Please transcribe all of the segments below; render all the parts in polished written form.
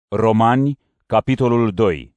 Romani, capitolul 2.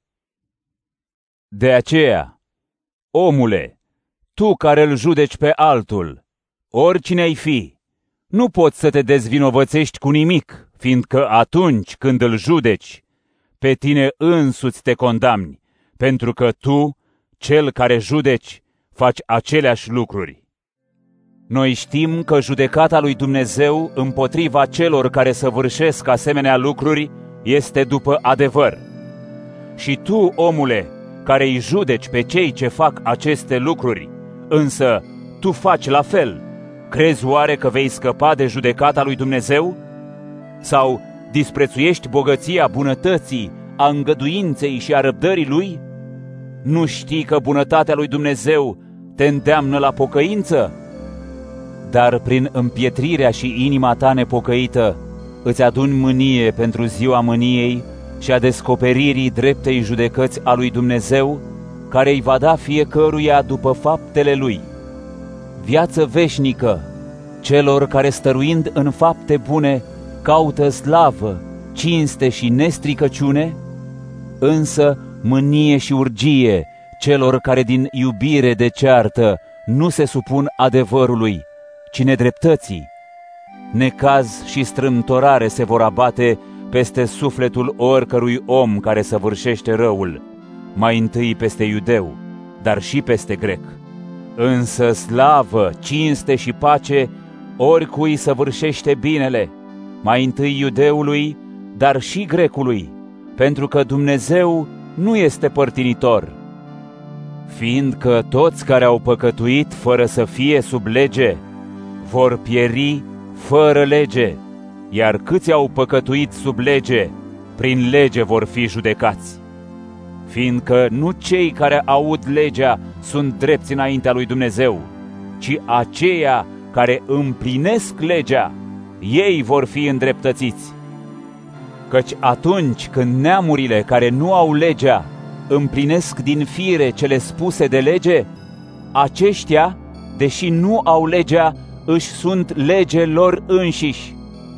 De aceea, omule, tu care îl judeci pe altul, oricine ai fi, nu poți să te dezvinovățești cu nimic, fiindcă atunci când îl judeci, pe tine însuți te condamni, pentru că tu, cel care judeci, faci aceleași lucruri. Noi știm că judecata lui Dumnezeu împotriva celor care săvârșesc asemenea lucruri este după adevăr. Și tu, omule, care îi judeci pe cei ce fac aceste lucruri, însă tu faci la fel, crezi oare că vei scăpa de judecata lui Dumnezeu? Sau disprețuiești bogăția bunătății, a îngăduinței și a răbdării lui? Nu știi că bunătatea lui Dumnezeu te îndeamnă la pocăință? Dar prin împietrirea și inima ta nepocăită îți aduni mânie pentru ziua mâniei și a descoperirii dreptei judecăți a lui Dumnezeu, care îi va da fiecăruia după faptele lui. Viață veșnică celor care, stăruind în fapte bune, caută slavă, cinste și nestricăciune, însă mânie și urgie celor care din iubire de ceartă nu se supun adevărului, ci nedreptății. Necaz și strâmtorare se vor abate peste sufletul oricărui om care săvârșește răul, mai întâi peste iudeu, dar și peste grec. Însă slavă, cinste și pace oricui săvârșește binele, mai întâi iudeului, dar și grecului, pentru că Dumnezeu nu este părtinitor. Fiindcă toți care au păcătuit fără să fie sub lege vor pieri fără lege, iar câți au păcătuit sub lege, prin lege vor fi judecați. Fiindcă nu cei care aud legea sunt drepți înaintea lui Dumnezeu, ci aceia care împlinesc legea, ei vor fi îndreptățiți. Căci atunci când neamurile care nu au legea împlinesc din fire cele spuse de lege, aceștia, deși nu au legea, își sunt lege lor înșiși.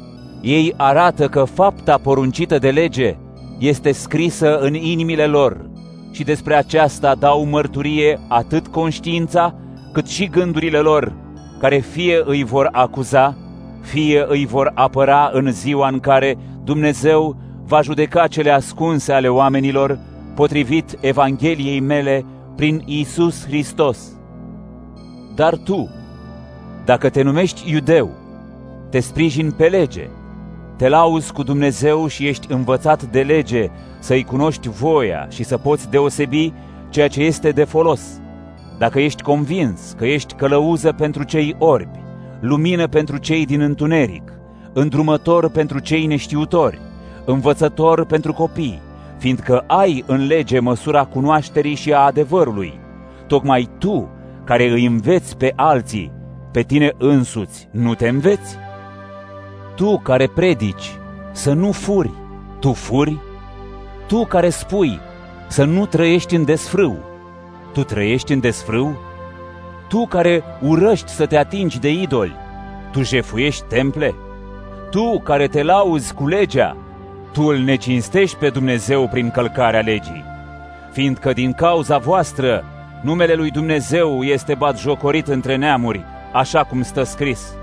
Ei arată că fapta poruncită de lege este scrisă în inimile lor și despre aceasta dau mărturie atât conștiința cât și gândurile lor, care fie îi vor acuza, fie îi vor apăra în ziua în care Dumnezeu va judeca cele ascunse ale oamenilor potrivit Evangheliei mele prin Iisus Hristos. Dar tu, dacă te numești iudeu, te sprijini pe lege, te lauzi cu Dumnezeu și ești învățat de lege să-i cunoști voia și să poți deosebi ceea ce este de folos. Dacă ești convins că ești călăuză pentru cei orbi, lumină pentru cei din întuneric, îndrumător pentru cei neștiutori, învățător pentru copii, fiindcă ai în lege măsura cunoașterii și a adevărului, tocmai tu, care îi înveți pe alții, pe tine însuți nu te înveți? Tu care predici să nu furi, tu furi? Tu care spui să nu trăiești în desfrâu, tu trăiești în desfrâu? Tu care urăști să te atingi de idoli, tu jefuiești temple? Tu care te lauzi cu legea, tu îl necinstești pe Dumnezeu prin călcarea legii, fiindcă din cauza voastră numele lui Dumnezeu este batjocorit între neamuri, așa cum stă scris.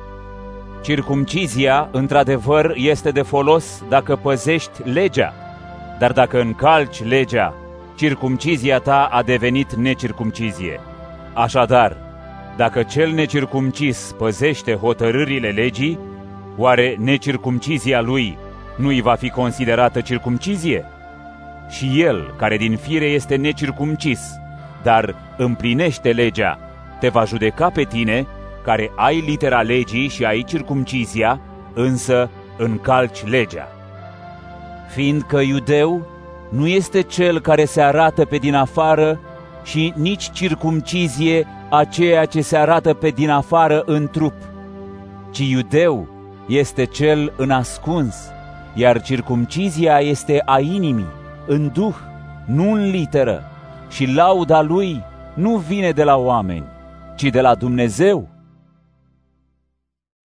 Circumcizia, într-adevăr, este de folos dacă păzești legea, dar dacă încalci legea, circumcizia ta a devenit necircumcizie. Așadar, dacă cel necircumcis păzește hotărârile legii, oare necircumcizia lui nu îi va fi considerată circumcizie? Și el, care din fire este necircumcis, dar împlinește legea, te va judeca pe tine, care ai litera legii și ai circumcizia, însă încalci legea. Fiindcă iudeu nu este cel care se arată pe din afară și nici circumcizie aceea ce se arată pe din afară în trup, ci iudeu este cel în ascuns, iar circumcizia este a inimii, în duh, nu în literă, și lauda lui nu vine de la oameni, ci de la Dumnezeu.